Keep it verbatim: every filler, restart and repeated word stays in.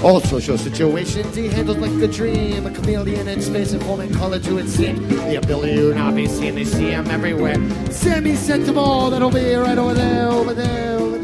All social situations he handles like a dream. A chameleon in space and form and color to its seam. The ability to not be seen, they see him everywhere. Sammy sent them all, that'll be right over there, over there, over